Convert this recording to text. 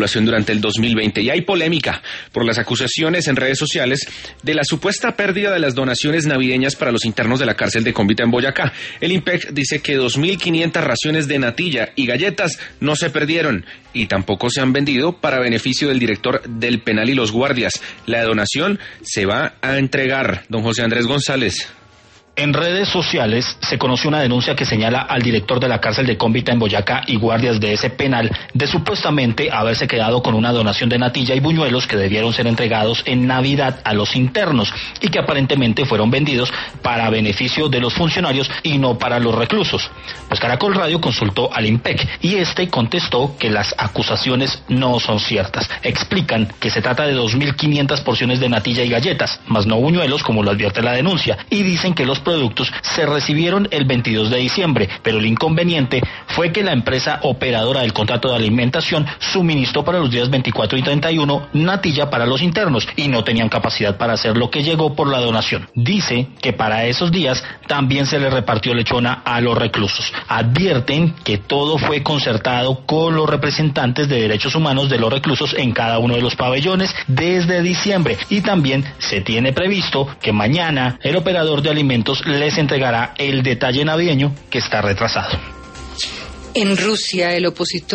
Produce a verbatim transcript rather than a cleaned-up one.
población durante el dos mil veinte. Y hay polémica por las acusaciones en redes sociales de la supuesta pérdida de las donaciones navideñas para los internos de la cárcel de Convita en Boyacá. El IMPEC dice que dos mil quinientas raciones de natilla y galletas no se perdieron y tampoco se han vendido para beneficio del director del penal y los guardias. La donación se va a entregar. Don José Andrés González. En redes sociales se conoció una denuncia que señala al director de la cárcel de Convita en Boyacá y guardias de ese penal de supuestamente haberse quedado con una donación de natilla y buñuelos que debieron ser entregados en Navidad a los internos y que aparentemente fueron vendidos para beneficio de los funcionarios y no para los reclusos. Pues Caracol Radio consultó al IMPEC y este contestó que las acusaciones no son ciertas. Explican que se trata de dos mil quinientas porciones de natilla y galletas, más no buñuelos como lo advierte la denuncia, y dicen que los productos se recibieron el veintidós de diciembre, pero el inconveniente fue que la empresa operadora del contrato de alimentación suministró para los días veinticuatro y treinta y uno natilla para los internos y no tenían capacidad para hacer lo que llegó por la donación. Dice que para esos días también se le repartió lechona a los reclusos. Advierten que todo fue concertado con los representantes de derechos humanos de los reclusos en cada uno de los pabellones desde diciembre y también se tiene previsto que mañana el operador de alimentos les entregará el detalle navideño que está retrasado. En Rusia, el opositor